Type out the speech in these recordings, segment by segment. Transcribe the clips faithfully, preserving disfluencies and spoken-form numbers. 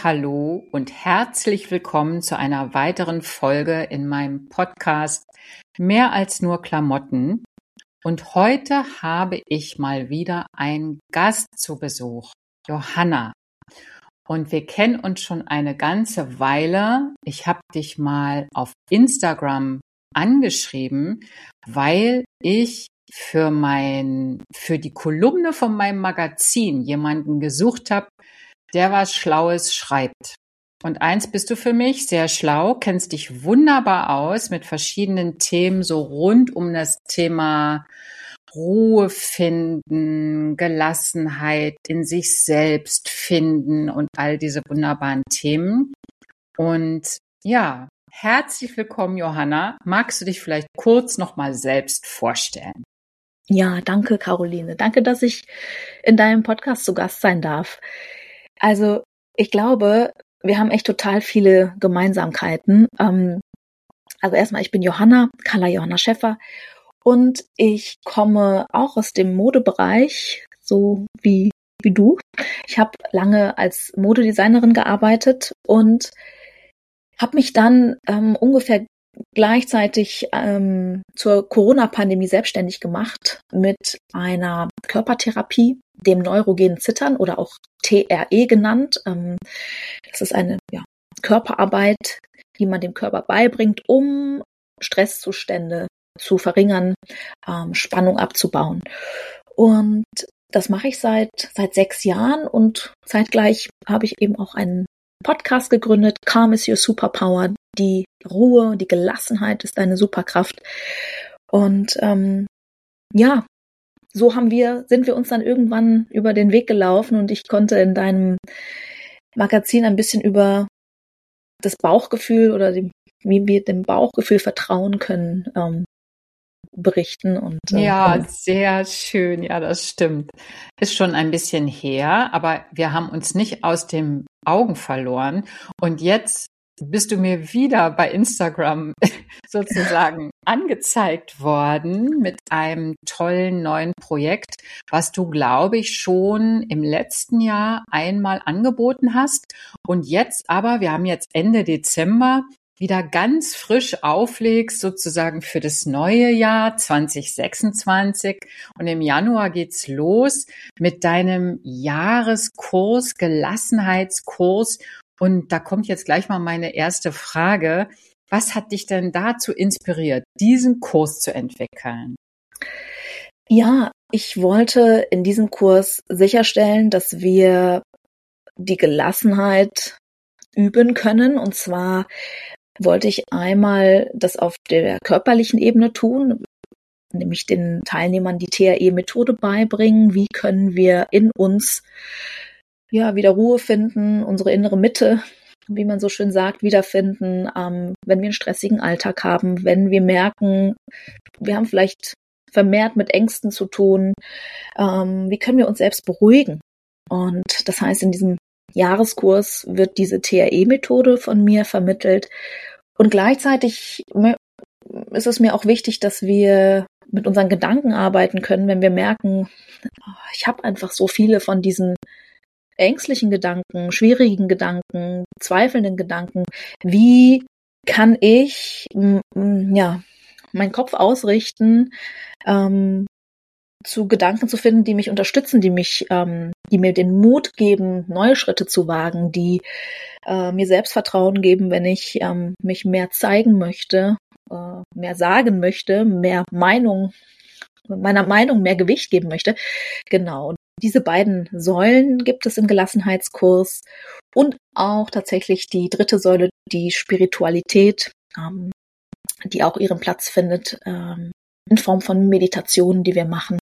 Hallo und herzlich willkommen zu einer weiteren Folge in meinem Podcast Mehr als nur Klamotten. Und heute habe ich mal wieder einen Gast zu Besuch, Johanna. Und wir kennen uns schon eine ganze Weile. Ich habe dich mal auf Instagram angeschrieben, weil ich für mein, für die Kolumne von meinem Magazin jemanden gesucht habe, der was Schlaues schreibt. Und eins bist du für mich, sehr schlau, kennst dich wunderbar aus mit verschiedenen Themen, so rund um das Thema Ruhe finden, Gelassenheit in sich selbst finden und all diese wunderbaren Themen. Und ja, herzlich willkommen, Johanna. Magst du dich vielleicht kurz nochmal selbst vorstellen? Ja, danke, Caroline. Danke, dass ich in deinem Podcast zu Gast sein darf. Also, ich glaube, wir haben echt total viele Gemeinsamkeiten. Ähm, also erstmal, ich bin Johanna, Carla Johanna Schäffer, und ich komme auch aus dem Modebereich, so wie, wie du. Ich habe lange als Modedesignerin gearbeitet und habe mich dann ähm, ungefähr gleichzeitig ähm, zur Corona-Pandemie selbstständig gemacht mit einer Körpertherapie, dem neurogenen Zittern oder auch T R E genannt. Ähm, das ist eine ja, Körperarbeit, die man dem Körper beibringt, um Stresszustände zu verringern, ähm, Spannung abzubauen. Und das mache ich seit seit sechs Jahren und zeitgleich habe ich eben auch einen Podcast gegründet, Calm is your Superpower. Die Ruhe, die Gelassenheit ist eine Superkraft. Und ähm, ja, so haben wir, sind wir uns dann irgendwann über den Weg gelaufen und ich konnte in deinem Magazin ein bisschen über das Bauchgefühl oder dem, wie wir dem Bauchgefühl vertrauen können, ähm, berichten. Und äh, ja, genau. sehr schön. Ja, das stimmt. Ist schon ein bisschen her, aber wir haben uns nicht aus den Augen verloren. Und jetzt bist du mir wieder bei Instagram sozusagen angezeigt worden mit einem tollen neuen Projekt, was du, glaube ich, schon im letzten Jahr einmal angeboten hast. Und jetzt aber, wir haben jetzt Ende Dezember, wieder ganz frisch auflegst, sozusagen für das neue Jahr zwanzig sechsundzwanzig. Und im Januar geht's los mit deinem Jahreskurs, Gelassenheitskurs. Und da kommt jetzt gleich mal meine erste Frage. Was hat dich denn dazu inspiriert, diesen Kurs zu entwickeln? Ja, ich wollte in diesem Kurs sicherstellen, dass wir die Gelassenheit üben können. Und zwar wollte ich einmal das auf der körperlichen Ebene tun, nämlich den Teilnehmern die T R E-Methode beibringen. Wie können wir in uns ja wieder Ruhe finden, unsere innere Mitte, wie man so schön sagt, wiederfinden, ähm, wenn wir einen stressigen Alltag haben, wenn wir merken, wir haben vielleicht vermehrt mit Ängsten zu tun. Ähm, wie können wir uns selbst beruhigen? Und das heißt, in diesem Jahreskurs wird diese T R E-Methode von mir vermittelt. Und gleichzeitig ist es mir auch wichtig, dass wir mit unseren Gedanken arbeiten können, wenn wir merken, ich habe einfach so viele von diesen ängstlichen Gedanken, schwierigen Gedanken, zweifelnden Gedanken. Wie kann ich ja meinen Kopf ausrichten, ähm, zu Gedanken zu finden, die mich unterstützen, die mich, ähm, die mir den Mut geben, neue Schritte zu wagen, die äh, mir Selbstvertrauen geben, wenn ich ähm, mich mehr zeigen möchte, äh, mehr sagen möchte, mehr Meinung, meiner Meinung mehr Gewicht geben möchte. Genau. Und diese beiden Säulen gibt es im Gelassenheitskurs und auch tatsächlich die dritte Säule, die Spiritualität, ähm, die auch ihren Platz findet, ähm, in Form von Meditationen, die wir machen.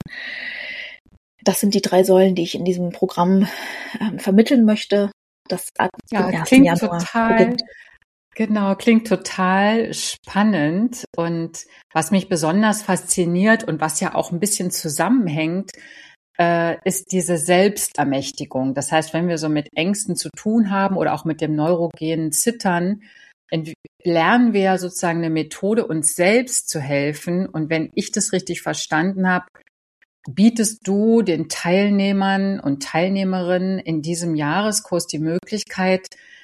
Das sind die drei Säulen, die ich in diesem Programm ähm, vermitteln möchte. Das ab ja, dem ersten klingt Januar total, beginnt. genau, klingt total spannend. Und was mich besonders fasziniert und was ja auch ein bisschen zusammenhängt, äh, ist diese Selbstermächtigung. Das heißt, wenn wir so mit Ängsten zu tun haben oder auch mit dem neurogenen Zittern, lernen wir ja sozusagen eine Methode, uns selbst zu helfen. Und wenn ich das richtig verstanden habe, bietest du den Teilnehmern und Teilnehmerinnen in diesem Jahreskurs die Möglichkeit,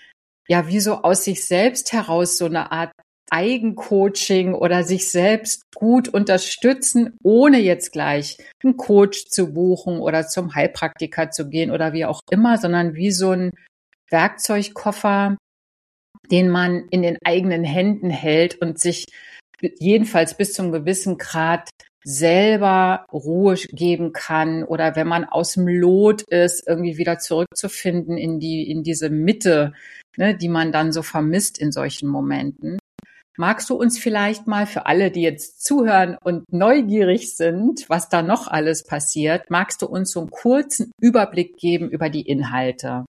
ja, wie so aus sich selbst heraus so eine Art Eigencoaching oder sich selbst gut unterstützen, ohne jetzt gleich einen Coach zu buchen oder zum Heilpraktiker zu gehen oder wie auch immer, sondern wie so ein Werkzeugkoffer, den man in den eigenen Händen hält und sich jedenfalls bis zum gewissen Grad selber Ruhe geben kann oder wenn man aus dem Lot ist, irgendwie wieder zurückzufinden in die, in diese Mitte, ne, die man dann so vermisst in solchen Momenten. Magst du uns vielleicht mal für alle, die jetzt zuhören und neugierig sind, was da noch alles passiert, magst du uns so einen kurzen Überblick geben über die Inhalte?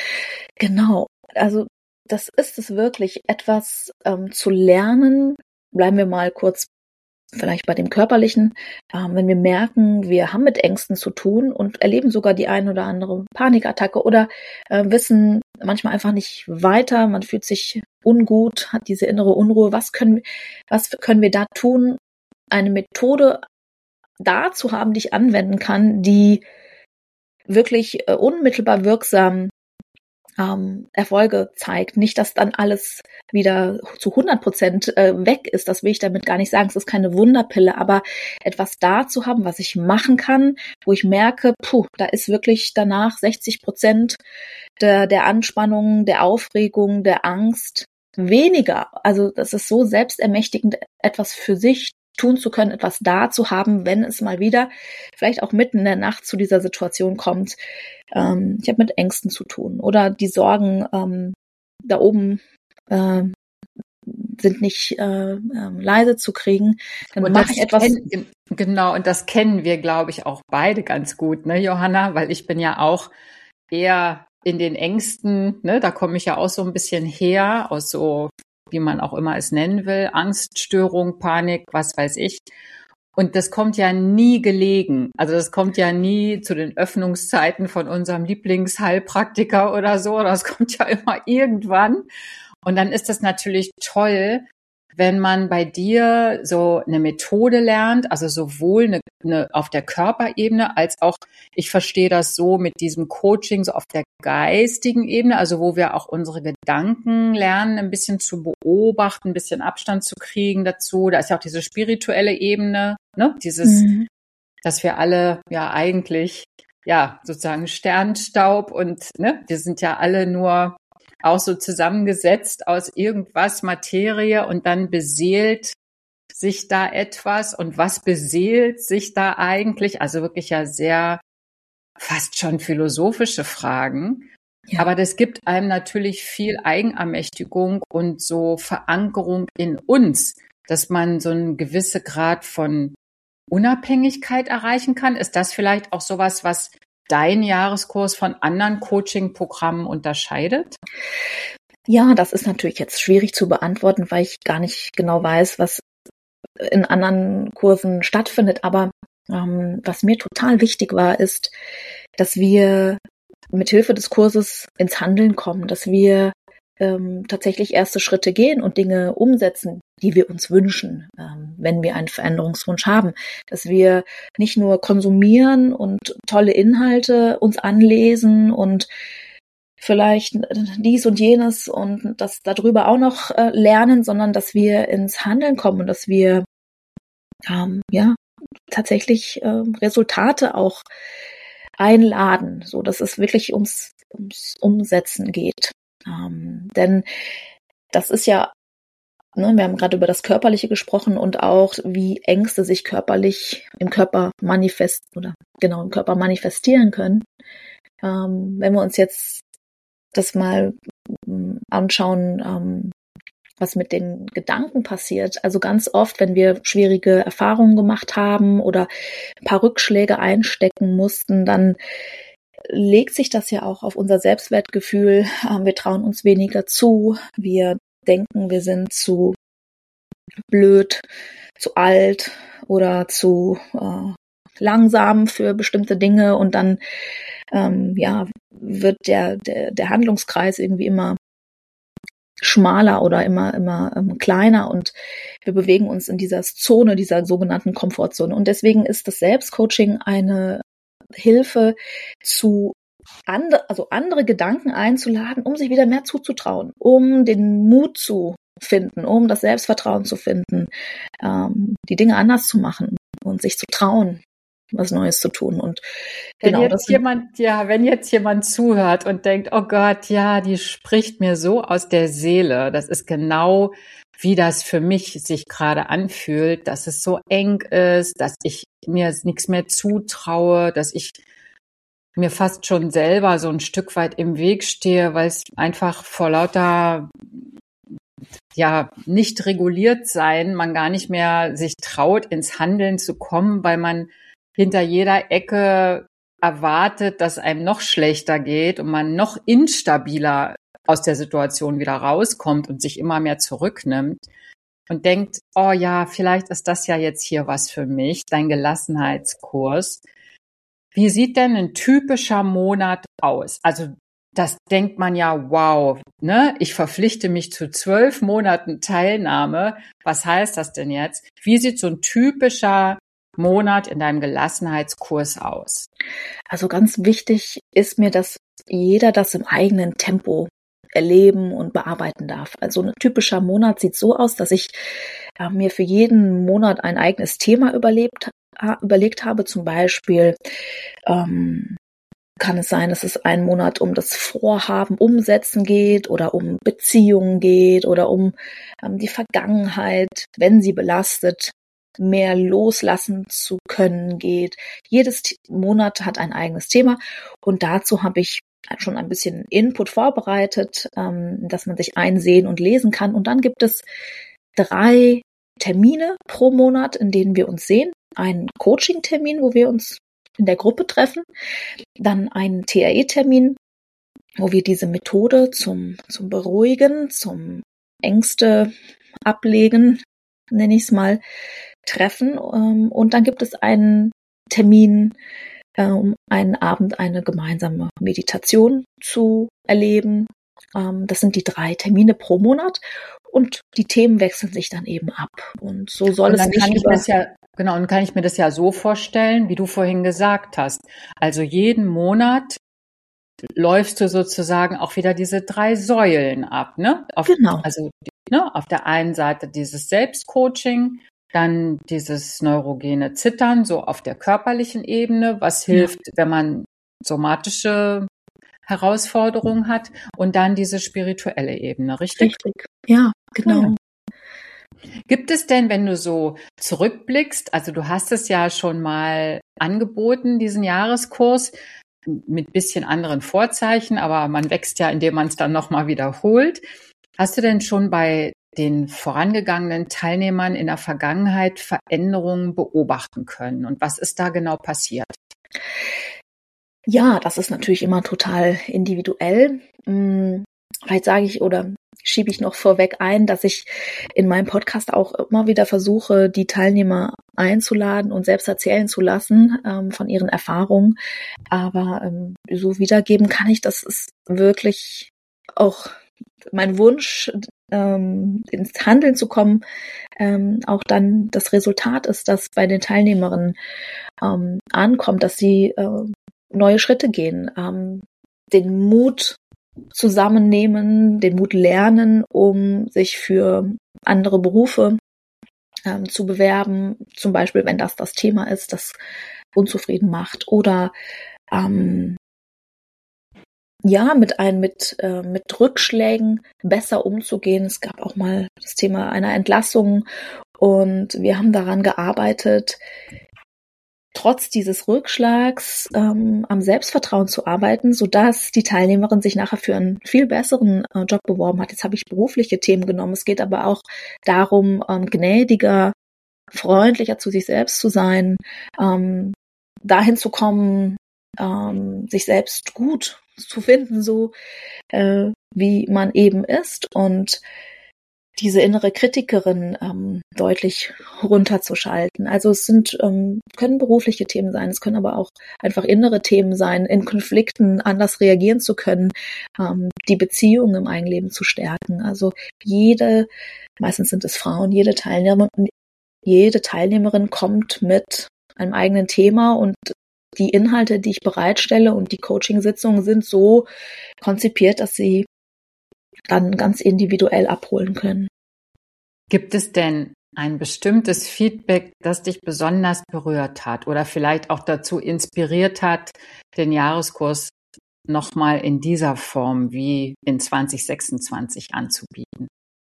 Genau, also das ist es wirklich, etwas ähm, zu lernen. Bleiben wir mal kurz vielleicht bei dem Körperlichen. Ähm, wenn wir merken, wir haben mit Ängsten zu tun und erleben sogar die ein oder andere Panikattacke oder äh, wissen manchmal einfach nicht weiter, man fühlt sich ungut, hat diese innere Unruhe. Was können, was können wir da tun? Eine Methode da zu haben, die ich anwenden kann, die wirklich äh, unmittelbar wirksam ähm, Erfolge zeigt. Nicht, dass dann alles wieder zu hundert Prozent äh, weg ist. Das will ich damit gar nicht sagen. Es ist keine Wunderpille, aber etwas da zu haben, was ich machen kann, wo ich merke, puh, da ist wirklich danach sechzig Prozent der, der Anspannung, der Aufregung, der Angst weniger. Also das ist so selbstermächtigend, etwas für sich tun zu können, etwas da zu haben, wenn es mal wieder vielleicht auch mitten in der Nacht zu dieser Situation kommt. Ähm, ich habe mit Ängsten zu tun oder die Sorgen ähm, da oben äh, sind nicht äh, äh, leise zu kriegen. Dann mache ich etwas. Kenn, genau, und das kennen wir, glaube ich, auch beide ganz gut, ne, Johanna? Weil ich bin ja auch eher in den Ängsten, ne, da komme ich ja auch so ein bisschen her, aus so, wie man auch immer es nennen will, Angststörung, Panik, was weiß ich. Und das kommt ja nie gelegen. Also das kommt ja nie zu den Öffnungszeiten von unserem Lieblingsheilpraktiker oder so. Das kommt ja immer irgendwann. Und dann ist das natürlich toll, wenn man bei dir so eine Methode lernt, also sowohl eine, eine auf der Körperebene als auch, ich verstehe das so mit diesem Coaching so auf der geistigen Ebene, also wo wir auch unsere Gedanken lernen, ein bisschen zu beobachten, ein bisschen Abstand zu kriegen dazu. Da ist ja auch diese spirituelle Ebene, ne, dieses, mhm. dass wir alle ja eigentlich, ja, sozusagen Sternstaub und, ne, wir sind ja alle nur auch so zusammengesetzt aus irgendwas, Materie und dann beseelt sich da etwas und was beseelt sich da eigentlich? Also wirklich ja sehr fast schon philosophische Fragen. Ja. Aber das gibt einem natürlich viel Eigenermächtigung und so Verankerung in uns, dass man so einen gewissen Grad von Unabhängigkeit erreichen kann. Ist das vielleicht auch sowas, was dein Jahreskurs von anderen Coaching-Programmen unterscheidet? Ja, das ist natürlich jetzt schwierig zu beantworten, weil ich gar nicht genau weiß, was in anderen Kursen stattfindet. Aber ähm, was mir total wichtig war, ist, dass wir mit Hilfe des Kurses ins Handeln kommen, dass wir ähm, tatsächlich erste Schritte gehen und Dinge umsetzen, die wir uns wünschen, ähm, wenn wir einen Veränderungswunsch haben. Dass wir nicht nur konsumieren und tolle Inhalte uns anlesen und vielleicht dies und jenes und das darüber auch noch äh, lernen, sondern dass wir ins Handeln kommen und dass wir ähm, ja tatsächlich äh, Resultate auch einladen, so dass es wirklich ums, ums Umsetzen geht. Ähm, denn das ist ja, ne, wir haben gerade über das Körperliche gesprochen und auch, wie Ängste sich körperlich im Körper manifest oder genau im Körper manifestieren können. Ähm, wenn wir uns jetzt das mal anschauen, ähm, was mit den Gedanken passiert. Also ganz oft, wenn wir schwierige Erfahrungen gemacht haben oder ein paar Rückschläge einstecken mussten, dann legt sich das ja auch auf unser Selbstwertgefühl. Wir trauen uns weniger zu. Wir denken, wir sind zu blöd, zu alt oder zu äh, langsam für bestimmte Dinge. Und dann ähm, ja, wird der, der, der Handlungskreis irgendwie immer schmaler oder immer, immer ähm, kleiner und wir bewegen uns in dieser Zone, dieser sogenannten Komfortzone. Und deswegen ist das Selbstcoaching eine Hilfe zu andere, also andere Gedanken einzuladen, um sich wieder mehr zuzutrauen, um den Mut zu finden, um das Selbstvertrauen zu finden, ähm, die Dinge anders zu machen und sich zu trauen, was Neues zu tun. Und Wenn genau das jetzt sind, jemand, ja, wenn jetzt jemand zuhört und denkt, oh Gott, ja, die spricht mir so aus der Seele. Das ist genau, wie das für mich sich gerade anfühlt, dass es so eng ist, dass ich mir nichts mehr zutraue, dass ich mir fast schon selber so ein Stück weit im Weg stehe, weil es einfach vor lauter, ja, nicht reguliert sein, man gar nicht mehr sich traut, ins Handeln zu kommen, weil man hinter jeder Ecke erwartet, dass einem noch schlechter geht und man noch instabiler aus der Situation wieder rauskommt und sich immer mehr zurücknimmt und denkt, oh ja, vielleicht ist das ja jetzt hier was für mich, dein Gelassenheitskurs. Wie sieht denn ein typischer Monat aus? Also das denkt man ja, wow, ne? Ich verpflichte mich zu zwölf Monaten Teilnahme. Was heißt das denn jetzt? Wie sieht so ein typischer Monat in deinem Gelassenheitskurs aus? also ganz wichtig ist mir, dass jeder das im eigenen Tempo erleben und bearbeiten darf. Also ein typischer Monat sieht so aus, dass ich äh, mir für jeden Monat ein eigenes Thema überlebt, äh, überlegt habe. Zum Beispiel ähm, kann es sein, dass es einen Monat um das Vorhaben, Umsetzen geht oder um Beziehungen geht oder um ähm, die Vergangenheit, wenn sie belastet, mehr loslassen zu können geht. Jedes T- Monat hat ein eigenes Thema und dazu habe ich schon ein bisschen Input vorbereitet, ähm, dass man sich einsehen und lesen kann. Und dann gibt es drei Termine pro Monat, in denen wir uns sehen. Einen Coaching-Termin, wo wir uns in der Gruppe treffen. Dann einen T R E-Termin, wo wir diese Methode zum, zum Beruhigen, zum Ängste ablegen, nenne ich es mal, treffen. Und dann gibt es einen Termin, um einen Abend eine gemeinsame Meditation zu erleben. Das sind die drei Termine pro Monat und die Themen wechseln sich dann eben ab. Und so soll Und es dann nicht kann ich über... mir das ja, genau, und kann ich mir das ja so vorstellen, wie du vorhin gesagt hast. Also jeden Monat läufst du sozusagen auch wieder diese drei Säulen ab, ne? Auf, Genau. also, ne, auf der einen Seite dieses Selbstcoaching, dann dieses neurogene Zittern, so auf der körperlichen Ebene, was hilft, ja, wenn man somatische Herausforderungen hat, und dann diese spirituelle Ebene, richtig? Richtig, ja, genau. Ja. Gibt es denn, wenn du so zurückblickst, also du hast es ja schon mal angeboten, diesen Jahreskurs, mit bisschen anderen Vorzeichen, aber man wächst ja, indem man es dann nochmal wiederholt. Hast du denn schon bei den vorangegangenen Teilnehmern in der Vergangenheit Veränderungen beobachten können? Und was ist da genau passiert? Ja, das ist natürlich immer total individuell. Vielleicht sage ich oder schiebe ich noch vorweg ein, dass ich in meinem Podcast auch immer wieder versuche, die Teilnehmer einzuladen und selbst erzählen zu lassen ähm, von ihren Erfahrungen. Aber ähm, so wiedergeben kann ich, das ist wirklich auch mein Wunsch, ähm, ins Handeln zu kommen, ähm, auch dann das Resultat ist, dass bei den Teilnehmerinnen ähm, ankommt, dass sie äh, neue Schritte gehen, ähm, den Mut zusammennehmen, den Mut lernen, um sich für andere Berufe ähm, zu bewerben, zum Beispiel, wenn das das Thema ist, das unzufrieden macht, oder ähm, ja, mit ein, mit, äh, mit Rückschlägen besser umzugehen. Es gab auch mal das Thema einer Entlassung und wir haben daran gearbeitet, trotz dieses Rückschlags ähm, am Selbstvertrauen zu arbeiten, sodass die Teilnehmerin sich nachher für einen viel besseren äh, Job beworben hat. Jetzt habe ich berufliche Themen genommen. Es geht aber auch darum, ähm, gnädiger, freundlicher zu sich selbst zu sein, ähm, dahin zu kommen, ähm, sich selbst gut zu finden, so äh, wie man eben ist, und diese innere Kritikerin ähm, deutlich runterzuschalten. Also es sind ähm, können berufliche Themen sein, es können aber auch einfach innere Themen sein, in Konflikten anders reagieren zu können, ähm, die Beziehung im Eigenleben zu stärken. Also jede, meistens sind es Frauen, jede Teilnehmerin, jede Teilnehmerin kommt mit einem eigenen Thema und die Inhalte, die ich bereitstelle und die Coaching-Sitzungen sind so konzipiert, dass sie dann ganz individuell abholen können. Gibt es denn ein bestimmtes Feedback, das dich besonders berührt hat oder vielleicht auch dazu inspiriert hat, den Jahreskurs nochmal in dieser Form wie in zwanzig sechsundzwanzig anzubieten?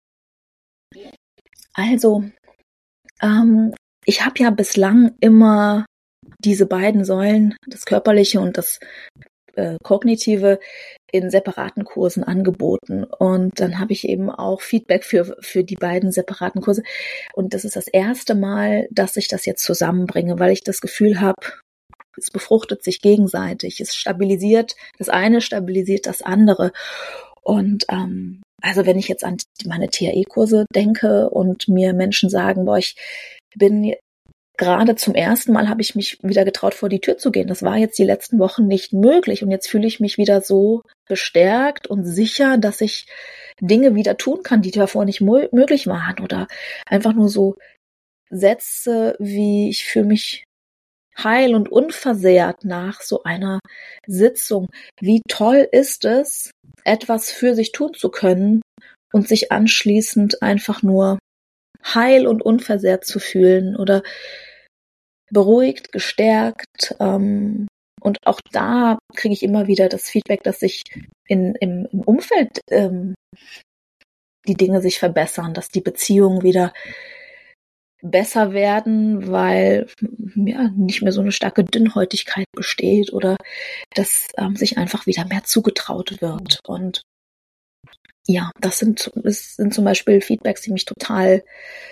Also, ähm, ich habe ja bislang immer diese beiden Säulen, das Körperliche und das äh, Kognitive, in separaten Kursen angeboten. Und dann habe ich eben auch Feedback für, für die beiden separaten Kurse. Und das ist das erste Mal, dass ich das jetzt zusammenbringe, weil ich das Gefühl habe, es befruchtet sich gegenseitig. Es stabilisiert, das eine stabilisiert das andere. Und ähm, also wenn ich jetzt an meine T R E-Kurse denke und mir Menschen sagen, boah, ich bin gerade zum ersten Mal habe ich mich wieder getraut, vor die Tür zu gehen. Das war jetzt die letzten Wochen nicht möglich. Und jetzt fühle ich mich wieder so bestärkt und sicher, dass ich Dinge wieder tun kann, die davor nicht mo- möglich waren. Oder einfach nur so Sätze wie, ich fühle mich heil und unversehrt nach so einer Sitzung. Wie toll ist es, etwas für sich tun zu können und sich anschließend einfach nur heil und unversehrt zu fühlen oder beruhigt, gestärkt. Ähm, und auch da kriege ich immer wieder das Feedback, dass sich in, im, im Umfeld ähm, die Dinge sich verbessern, dass die Beziehungen wieder besser werden, weil ja nicht mehr so eine starke Dünnhäutigkeit besteht oder dass ähm, sich einfach wieder mehr zugetraut wird. Und ja, das sind, das sind zum Beispiel Feedbacks, die mich total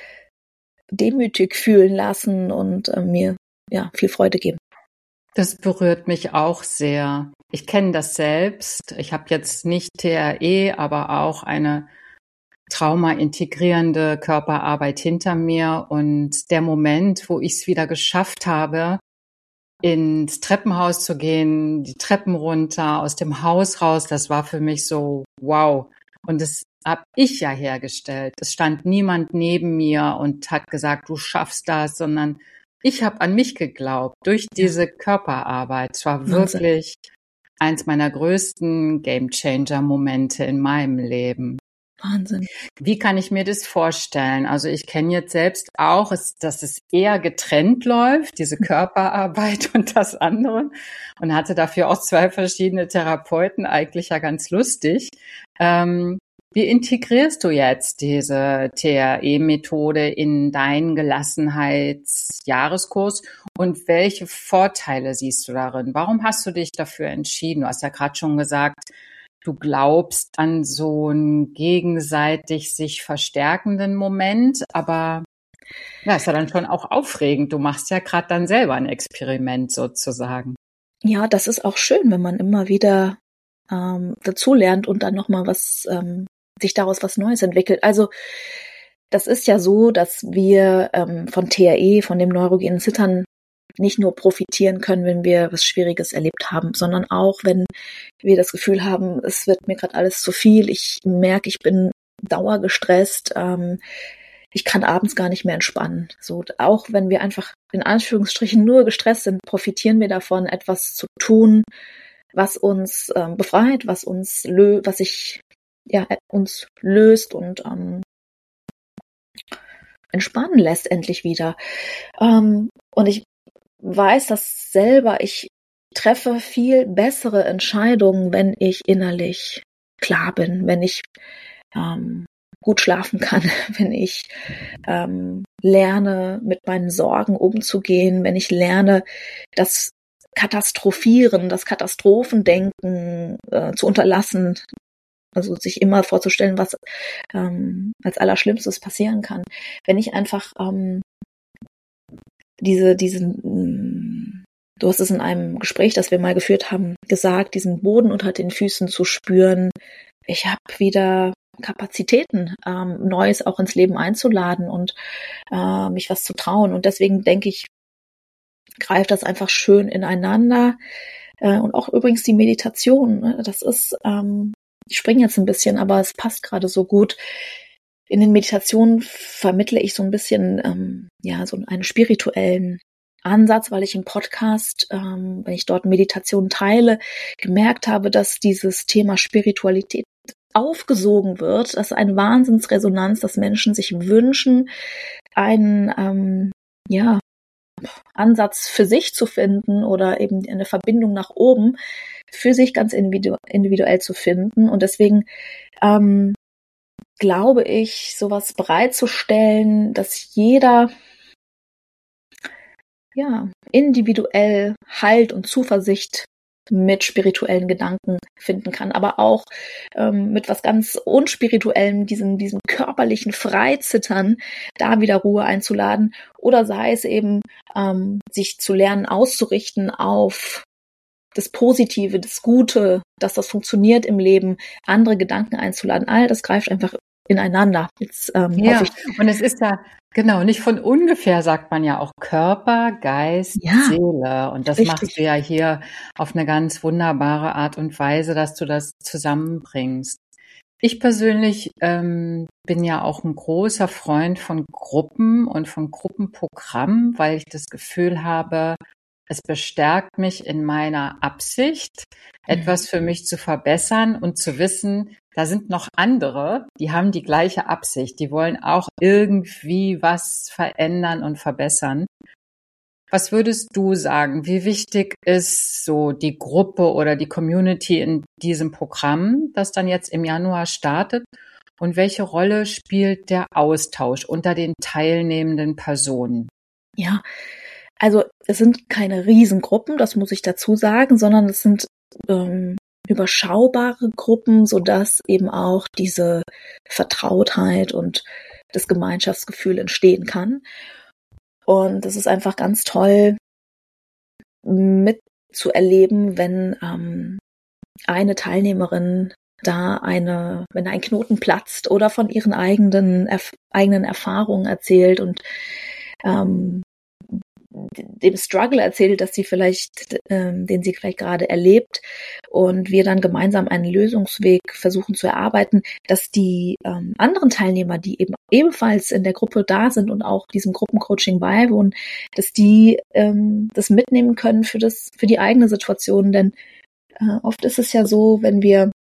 demütig fühlen lassen und äh, mir ja viel Freude geben. Das berührt mich auch sehr. Ich kenne das selbst. Ich habe jetzt nicht T R E, aber auch eine traumaintegrierende Körperarbeit hinter mir. Und der Moment, wo ich es wieder geschafft habe, ins Treppenhaus zu gehen, die Treppen runter, aus dem Haus raus, das war für mich so wow. Und das habe ich ja hergestellt. Es stand niemand neben mir und hat gesagt, du schaffst das, sondern ich habe an mich geglaubt durch diese ja. Körperarbeit. Es war Wahnsinn. Wirklich eins meiner größten Game-Changer-Momente in meinem Leben. Wahnsinn. Wie kann ich mir das vorstellen? Also ich kenne jetzt selbst auch, dass es eher getrennt läuft, diese Körperarbeit und das andere, und hatte dafür auch zwei verschiedene Therapeuten, eigentlich ja ganz lustig. Ähm, wie integrierst du jetzt diese T R E-Methode in deinen Gelassenheitsjahreskurs und welche Vorteile siehst du darin? Warum hast du dich dafür entschieden? Du hast ja gerade schon gesagt, du glaubst an so einen gegenseitig sich verstärkenden Moment, aber ja, ist ja dann schon auch aufregend. Du machst ja gerade dann selber ein Experiment sozusagen. Ja, das ist auch schön, wenn man immer wieder ähm, dazulernt und dann nochmal was, ähm, sich daraus was Neues entwickelt. Also das ist ja so, dass wir ähm, von T R E, von dem neurogenen Zittern, nicht nur profitieren können, wenn wir was Schwieriges erlebt haben, sondern auch, wenn wir das Gefühl haben, es wird mir gerade alles zu viel, ich merke, ich bin dauergestresst, ähm, ich kann abends gar nicht mehr entspannen. So, auch wenn wir einfach in Anführungsstrichen nur gestresst sind, profitieren wir davon, etwas zu tun, was uns ähm, befreit, was uns lö- was sich ja uns löst und ähm, entspannen lässt endlich wieder. Ähm, und ich weiß das selber, ich treffe viel bessere Entscheidungen, wenn ich innerlich klar bin, wenn ich ähm, gut schlafen kann, wenn ich ähm, lerne, mit meinen Sorgen umzugehen, wenn ich lerne, das Katastrophieren, das Katastrophendenken äh, zu unterlassen, also sich immer vorzustellen, was ähm, als Allerschlimmstes passieren kann. Wenn ich einfach ähm, diese, diesen, du hast es in einem Gespräch, das wir mal geführt haben, gesagt, diesen Boden unter den Füßen zu spüren. Ich habe wieder Kapazitäten, ähm, Neues auch ins Leben einzuladen und äh, mich was zu trauen. Und deswegen denke ich, greift das einfach schön ineinander. Äh, und auch übrigens die Meditation, ne? Das ist, ähm, ich springe jetzt ein bisschen, aber es passt gerade so gut. In den Meditationen vermittle ich so ein bisschen, ähm, ja, so einen spirituellen Ansatz, weil ich im Podcast, ähm, wenn ich dort Meditation teile, gemerkt habe, dass dieses Thema Spiritualität aufgesogen wird, dass eine Wahnsinnsresonanz, dass Menschen sich wünschen, einen ähm, ja, Ansatz für sich zu finden oder eben eine Verbindung nach oben für sich ganz individu- individuell zu finden. Und deswegen ähm, glaube ich, sowas bereitzustellen, dass jeder ja individuell Halt und Zuversicht mit spirituellen Gedanken finden kann, aber auch ähm, mit was ganz Unspirituellem, diesem, diesem körperlichen Freizittern, da wieder Ruhe einzuladen, oder sei es eben, ähm, sich zu lernen, auszurichten auf das Positive, das Gute, dass das funktioniert im Leben, andere Gedanken einzuladen. All das greift einfach ineinander. Jetzt ähm, Ja, hoffe ich. und es ist ja, genau, nicht von ungefähr sagt man ja auch Körper, Geist, Ja, Seele. Und das machst du richtig. ja hier auf eine ganz wunderbare Art und Weise, dass du das zusammenbringst. Ich persönlich ähm, bin ja auch ein großer Freund von Gruppen und von Gruppenprogrammen, weil ich das Gefühl habe, es bestärkt mich in meiner Absicht, Mhm. etwas für mich zu verbessern und zu wissen, da sind noch andere, die haben die gleiche Absicht, die wollen auch irgendwie was verändern und verbessern. Was würdest du sagen? Wie wichtig ist so die Gruppe oder die Community in diesem Programm, das dann jetzt im Januar startet? Und welche Rolle spielt der Austausch unter den teilnehmenden Personen? Ja, also es sind keine Riesengruppen, das muss ich dazu sagen, sondern es sind ähm, überschaubare Gruppen, sodass eben auch diese Vertrautheit und das Gemeinschaftsgefühl entstehen kann. Und es ist einfach ganz toll mitzuerleben, wenn ähm, eine Teilnehmerin da eine, wenn ein Knoten platzt oder von ihren eigenen, erf- eigenen Erfahrungen erzählt und ähm, dem Struggle erzählt, dass sie vielleicht, ähm, den sie vielleicht gerade erlebt, und wir dann gemeinsam einen Lösungsweg versuchen zu erarbeiten, dass die ähm, anderen Teilnehmer, die eben ebenfalls in der Gruppe da sind und auch diesem Gruppencoaching beiwohnen, dass die ähm, das mitnehmen können für das, für die eigene Situation, denn äh, oft ist es ja so, wenn wir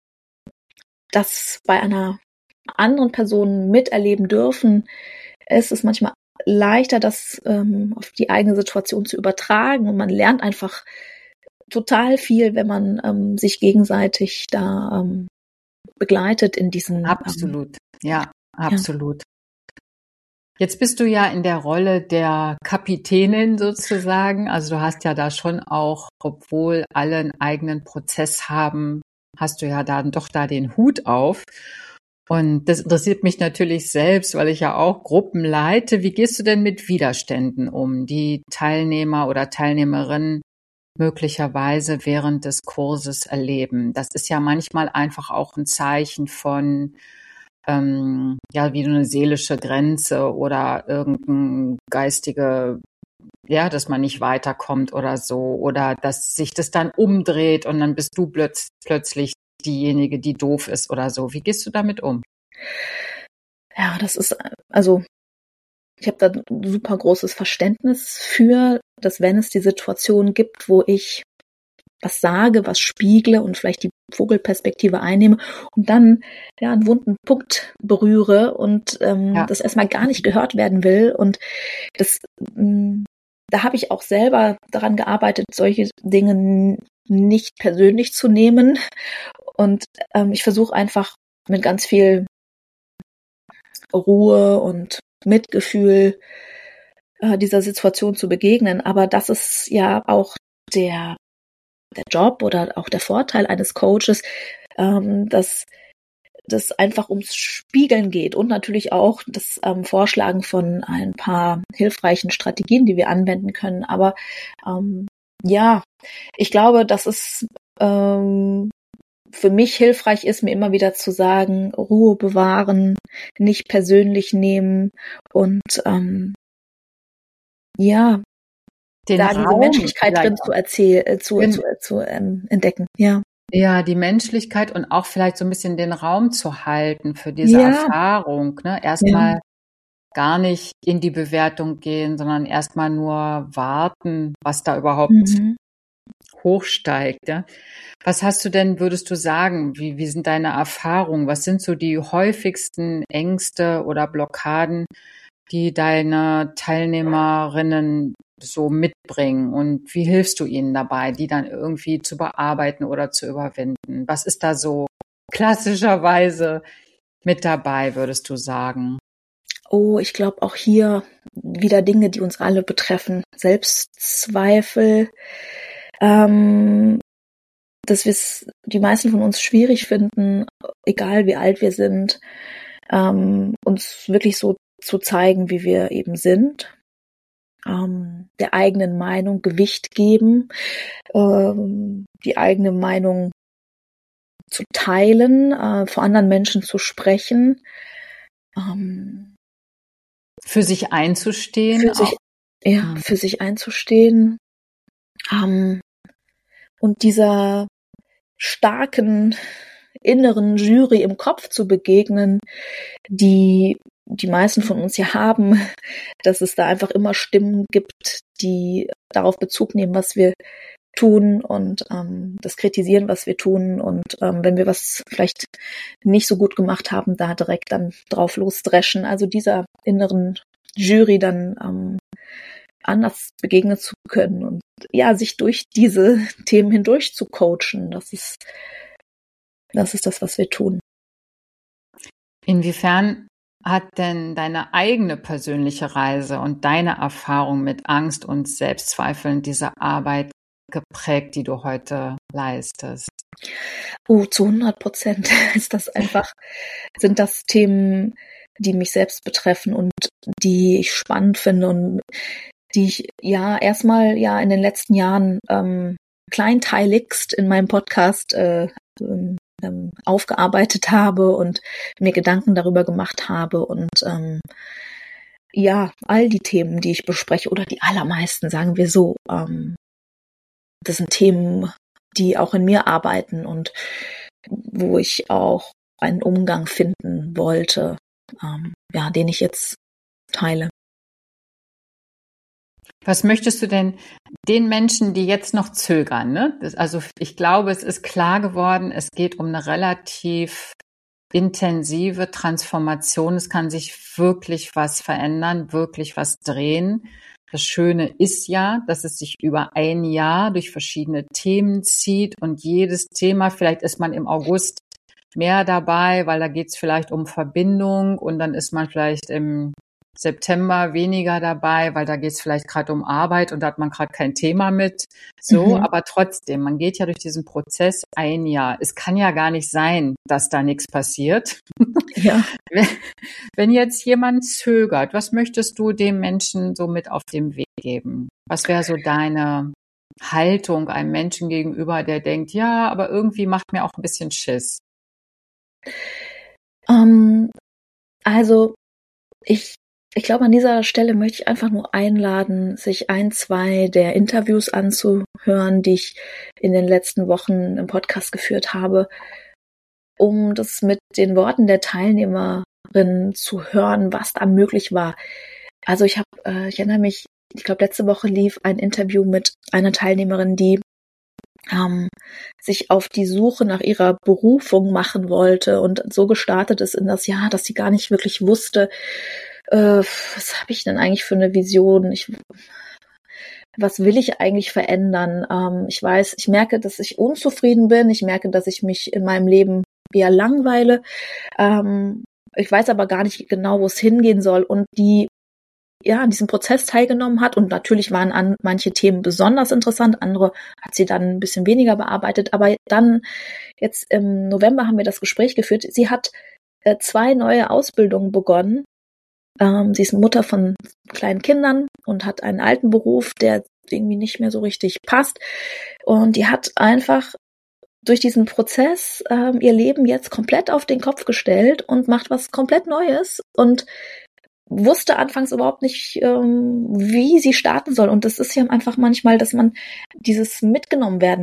das bei einer anderen Person miterleben dürfen, ist es manchmal leichter, das ähm, auf die eigene Situation zu übertragen, und man lernt einfach total viel, wenn man ähm, sich gegenseitig da ähm, begleitet in diesen ähm, Absolut. Ja, ja. absolut. Jetzt bist du ja in der Rolle der Kapitänin sozusagen. Also du hast ja da schon auch, obwohl alle einen eigenen Prozess haben, hast du ja dann doch da den Hut auf. Und das interessiert mich natürlich selbst, weil ich ja auch Gruppen leite. Wie gehst du denn mit Widerständen um, die Teilnehmer oder Teilnehmerinnen möglicherweise während des Kurses erleben? Das ist ja manchmal einfach auch ein Zeichen von, ähm, ja, wie eine seelische Grenze oder irgendein geistige, ja, dass man nicht weiterkommt oder so, oder dass sich das dann umdreht und dann bist du plötz plötzlich diejenige, die doof ist oder so. Wie gehst du damit um? Ja, das ist, also ich habe da ein super großes Verständnis für, dass wenn es die Situation gibt, wo ich was sage, was spiegle und vielleicht die Vogelperspektive einnehme und dann ja einen wunden Punkt berühre und ähm, Ja, das erstmal gar nicht gehört werden will, und das mh, da habe ich auch selber daran gearbeitet, solche Dinge n- nicht persönlich zu nehmen, und ähm, ich versuche einfach mit ganz viel Ruhe und Mitgefühl äh, dieser Situation zu begegnen, aber das ist ja auch der der Job oder auch der Vorteil eines Coaches, ähm, dass das einfach ums Spiegeln geht und natürlich auch das ähm, Vorschlagen von ein paar hilfreichen Strategien, die wir anwenden können. Aber ähm, ja, ich glaube, dass es ähm, für mich hilfreich ist, mir immer wieder zu sagen, Ruhe bewahren, nicht persönlich nehmen und ähm, ja, den da diese Raum Menschlichkeit vielleicht drin zu auch. erzählen, äh, zu, zu, zu ähm, entdecken. Ja. Ja, die Menschlichkeit und auch vielleicht so ein bisschen den Raum zu halten für diese Ja, Erfahrung, ne? ja, Erstmal gar nicht in die Bewertung gehen, sondern erstmal nur warten, was da überhaupt Mhm. hochsteigt. Ja? Was hast du denn, würdest du sagen, wie, wie sind deine Erfahrungen? Was sind so die häufigsten Ängste oder Blockaden, die deine Teilnehmerinnen so mitbringen? Und wie hilfst du ihnen dabei, die dann irgendwie zu bearbeiten oder zu überwinden? Was ist da so klassischerweise mit dabei, würdest du sagen? Oh, ich glaube auch hier wieder Dinge, die uns alle betreffen. Selbstzweifel, ähm, dass wir es die meisten von uns schwierig finden, egal wie alt wir sind, ähm, uns wirklich so zu zeigen, wie wir eben sind, ähm, der eigenen Meinung Gewicht geben, ähm, die eigene Meinung zu teilen, äh, vor anderen Menschen zu sprechen, ähm, Für sich einzustehen, für sich, auch. ja, Hm. für sich einzustehen, ähm, und dieser starken inneren Jury im Kopf zu begegnen, die die meisten von uns ja haben, dass es da einfach immer Stimmen gibt, die darauf Bezug nehmen, was wir tun und ähm, das kritisieren, was wir tun und ähm, wenn wir was vielleicht nicht so gut gemacht haben, da direkt dann drauf losdreschen. Also dieser inneren Jury dann ähm, anders begegnen zu können und ja, sich durch diese Themen hindurch zu coachen, das ist das ist das, was wir tun. Inwiefern hat denn deine eigene persönliche Reise und deine Erfahrung mit Angst und Selbstzweifeln diese Arbeit geprägt, die du heute leistest? Oh, zu hundert Prozent ist das einfach, sind das Themen, die mich selbst betreffen und die ich spannend finde und die ich ja erstmal ja in den letzten Jahren ähm, kleinteiligst in meinem Podcast äh, ähm, aufgearbeitet habe und mir Gedanken darüber gemacht habe und ähm, ja, all die Themen, die ich bespreche oder die allermeisten, sagen wir so, ähm, das sind Themen, die auch in mir arbeiten und wo ich auch einen Umgang finden wollte, ähm, ja, den ich jetzt teile. Was möchtest du denn den Menschen, die jetzt noch zögern, ne? Das, also ich glaube, es ist klar geworden, es geht um eine relativ intensive Transformation. Es kann sich wirklich was verändern, wirklich was drehen. Das Schöne ist ja, dass es sich über ein Jahr durch verschiedene Themen zieht und jedes Thema, vielleicht ist man im August mehr dabei, weil da geht es vielleicht um Verbindung und dann ist man vielleicht im September weniger dabei, weil da geht es vielleicht gerade um Arbeit und da hat man gerade kein Thema mit. So, Mhm. aber trotzdem, man geht ja durch diesen Prozess ein Jahr. Es kann ja gar nicht sein, dass da nichts passiert. Ja. Wenn jetzt jemand zögert, was möchtest du dem Menschen so mit auf den Weg geben? Was wäre so deine Haltung einem Menschen gegenüber, der denkt, ja, aber irgendwie macht mir auch ein bisschen Schiss? Ähm, also ich, ich glaube, an dieser Stelle möchte ich einfach nur einladen, sich ein, zwei der Interviews anzuhören, die ich in den letzten Wochen im Podcast geführt habe, um das mit den Worten der Teilnehmerin zu hören, was da möglich war. Also ich habe, äh, ich erinnere mich, ich glaube, letzte Woche lief ein Interview mit einer Teilnehmerin, die ähm, sich auf die Suche nach ihrer Berufung machen wollte und so gestartet ist in das Jahr, dass sie gar nicht wirklich wusste, äh, was habe ich denn eigentlich für eine Vision? Ich, was will ich eigentlich verändern? Ähm, ich weiß, ich merke, dass ich unzufrieden bin. Ich merke, dass ich mich in meinem Leben eher langweile. Ähm, ich weiß aber gar nicht genau, wo es hingehen soll. Und die ja an diesem Prozess teilgenommen hat und natürlich waren an manche Themen besonders interessant, andere hat sie dann ein bisschen weniger bearbeitet, aber dann jetzt im November haben wir das Gespräch geführt. Sie hat äh, zwei neue Ausbildungen begonnen. Ähm, sie ist Mutter von kleinen Kindern und hat einen alten Beruf, der irgendwie nicht mehr so richtig passt und die hat einfach durch diesen Prozess ähm, ihr Leben jetzt komplett auf den Kopf gestellt und macht was komplett Neues und wusste anfangs überhaupt nicht, ähm, wie sie starten soll. Und das ist ja einfach manchmal, dass man dieses mitgenommen werden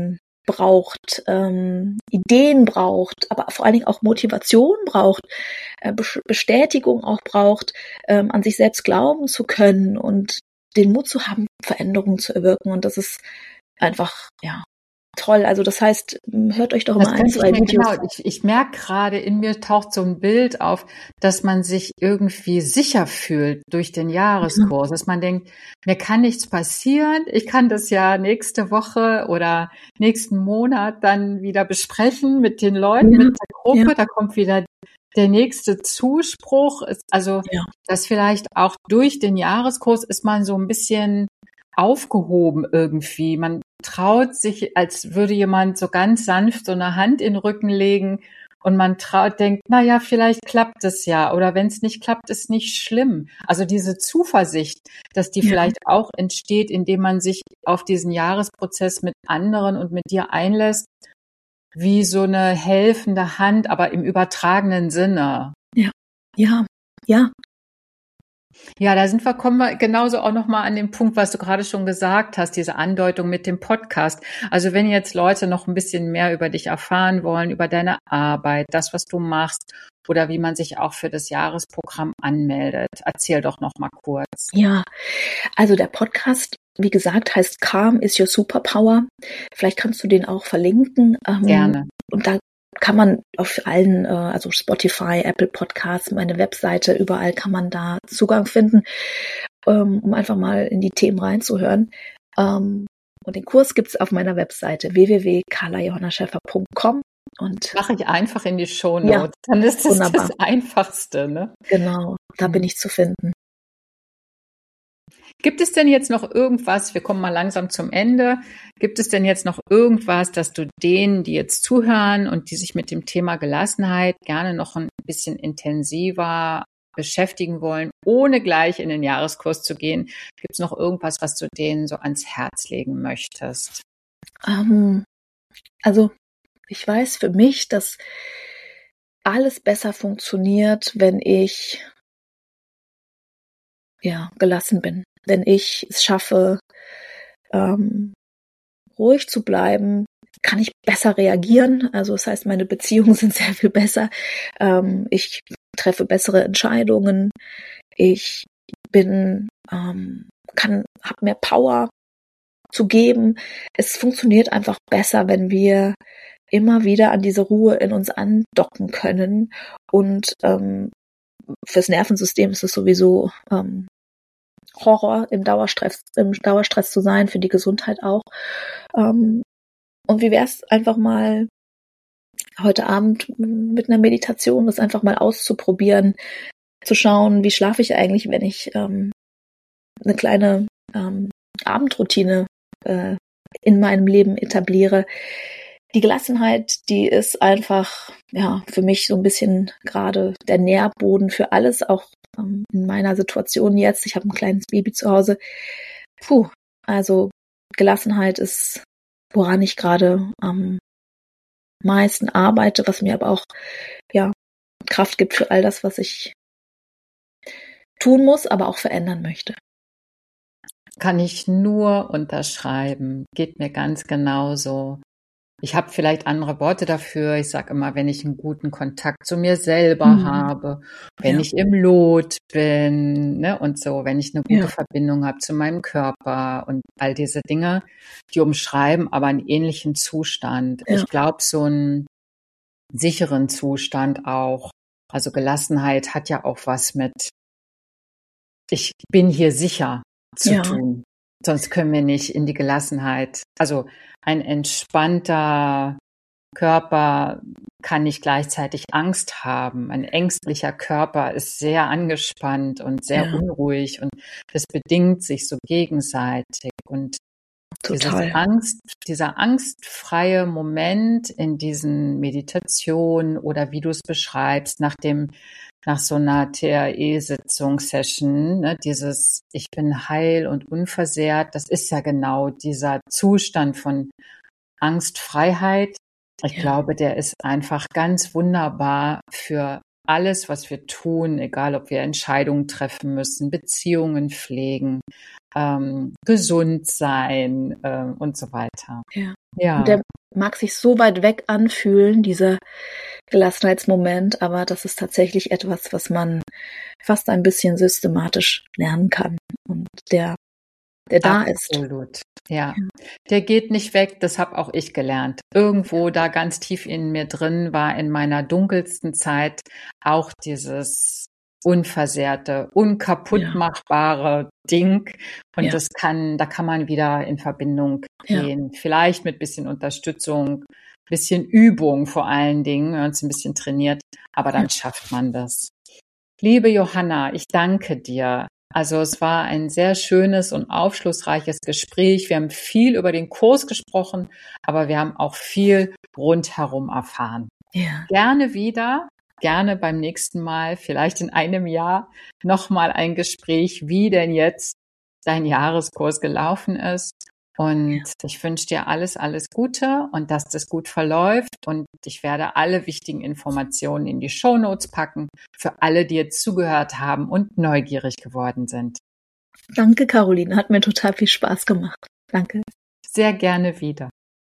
braucht, ähm, Ideen braucht, aber vor allen Dingen auch Motivation braucht, äh, Bestätigung auch braucht, ähm, an sich selbst glauben zu können und den Mut zu haben, Veränderungen zu erwirken. Und das ist einfach, ja, toll. Also das heißt, hört euch doch Das mal ein, könnte ich zwei mir, Videos. genau, ich, ich merke gerade, in mir taucht so ein Bild auf, dass man sich irgendwie sicher fühlt durch den Ja, Jahreskurs, dass man denkt, mir kann nichts passieren, ich kann das ja nächste Woche oder nächsten Monat dann wieder besprechen mit den Leuten, mit ja, der ja, Gruppe, da kommt wieder der nächste Zuspruch. Es- Also, ja, dass vielleicht auch durch den Jahreskurs ist man so ein bisschen aufgehoben irgendwie. Man traut sich, als würde jemand so ganz sanft so eine Hand in den Rücken legen und man traut, denkt, na ja, vielleicht klappt es ja oder wenn es nicht klappt, ist nicht schlimm. Also diese Zuversicht, dass die ja, vielleicht auch entsteht, indem man sich auf diesen Jahresprozess mit anderen und mit dir einlässt, wie so eine helfende Hand, aber im übertragenen Sinne. ja, ja, ja, Ja, da sind wir, kommen wir genauso auch nochmal an den Punkt, was du gerade schon gesagt hast, diese Andeutung mit dem Podcast. Also wenn jetzt Leute noch ein bisschen mehr über dich erfahren wollen, über deine Arbeit, das, was du machst oder wie man sich auch für das Jahresprogramm anmeldet, erzähl doch noch mal kurz. ja. Also der Podcast, wie gesagt, heißt Calm is your Superpower. Vielleicht kannst du den auch verlinken. Ähm, Gerne. und da kann man auf allen, äh, also Spotify, Apple Podcasts, meine Webseite, überall kann man da Zugang finden, ähm, um einfach mal in die Themen reinzuhören. Ähm, und den Kurs gibt's auf meiner Webseite w w w punkt carla johanna schäfer punkt com. Und Mache ich einfach in die ja, Shownotes. Dann ist das wunderbar. das Einfachste, ne? Genau, da bin Mhm. ich zu finden. Gibt es denn jetzt noch irgendwas, wir kommen mal langsam zum Ende, gibt es denn jetzt noch irgendwas, dass du denen, die jetzt zuhören und die sich mit dem Thema Gelassenheit gerne noch ein bisschen intensiver beschäftigen wollen, ohne gleich in den Jahreskurs zu gehen, gibt es noch irgendwas, was du denen so ans Herz legen möchtest? Ähm, also ich weiß für mich, dass alles besser funktioniert, wenn ich ja gelassen bin, wenn ich es schaffe, ähm, ruhig zu bleiben, kann ich besser reagieren. Also das heißt, meine Beziehungen sind sehr viel besser. Ähm, ich treffe bessere Entscheidungen. Ich bin, ähm, kann, habe mehr Power zu geben. Es funktioniert einfach besser, wenn wir immer wieder an diese Ruhe in uns andocken können. Und ähm, fürs Nervensystem ist es sowieso ähm, Horror, im Dauerstress, im Dauerstress zu sein, für die Gesundheit auch. Ähm, und wie wär's einfach mal heute Abend mit einer Meditation, das einfach mal auszuprobieren, zu schauen, wie schlafe ich eigentlich, wenn ich ähm, eine kleine ähm, Abendroutine äh, in meinem Leben etabliere. Die Gelassenheit, die ist einfach, ja, für mich so ein bisschen gerade der Nährboden für alles, auch ähm, in meiner Situation jetzt. Ich habe ein kleines Baby zu Hause. Puh, also Gelassenheit ist, woran ich gerade am meisten arbeite, was mir aber auch, ja, Kraft gibt für all das, was ich tun muss, aber auch verändern möchte. Kann ich nur unterschreiben. Geht mir ganz genauso. Ich habe vielleicht andere Worte dafür. Ich sage immer, wenn ich einen guten Kontakt zu mir selber Mhm. habe, wenn Ja, ich im Lot bin, ne, und so, wenn ich eine gute ja, Verbindung habe zu meinem Körper und all diese Dinge, die umschreiben aber einen ähnlichen Zustand. ja, Ich glaube, so einen sicheren Zustand auch. Also Gelassenheit hat ja auch was mit ich bin hier sicher zu ja, tun. Sonst können wir nicht in die Gelassenheit. Also ein entspannter Körper kann nicht gleichzeitig Angst haben. Ein ängstlicher Körper ist sehr angespannt und sehr ja, unruhig und das bedingt sich so gegenseitig. Und dieses total. Angst, dieser angstfreie Moment in diesen Meditationen oder wie du es beschreibst, nach dem, nach so einer T R E-Sitzung, Session, ne, dieses Ich bin heil und unversehrt, das ist ja genau dieser Zustand von Angstfreiheit. Ich Ja, glaube, der ist einfach ganz wunderbar für alles, was wir tun, egal ob wir Entscheidungen treffen müssen, Beziehungen pflegen, ähm, gesund sein äh, und so weiter. ja. Und Ja, der, mag sich so weit weg anfühlen, dieser Gelassenheitsmoment, aber das ist tatsächlich etwas, was man fast ein bisschen systematisch lernen kann und der, der da ist. Absolut. Ja, der geht nicht weg, das habe auch ich gelernt. Irgendwo da ganz tief in mir drin war in meiner dunkelsten Zeit auch dieses unversehrte, unkaputtmachbare Ding. Und Ja. das kann, da kann man wieder in Verbindung Ja. gehen. Vielleicht mit bisschen Unterstützung, bisschen Übung vor allen Dingen, wenn man es ein bisschen trainiert. Aber dann Ja. schafft man das. Liebe Johanna, ich danke dir. Also es war ein sehr schönes und aufschlussreiches Gespräch. Wir haben viel über den Kurs gesprochen, aber wir haben auch viel rundherum erfahren. Ja. Gerne wieder, gerne beim nächsten Mal, vielleicht in einem Jahr, nochmal ein Gespräch, wie denn jetzt dein Jahreskurs gelaufen ist. Und ja. ich wünsche dir alles, alles Gute und dass das gut verläuft. Und ich werde alle wichtigen Informationen in die Shownotes packen für alle, die jetzt zugehört haben und neugierig geworden sind. Danke, Caroline. Hat mir total viel Spaß gemacht. Danke. Sehr gerne wieder.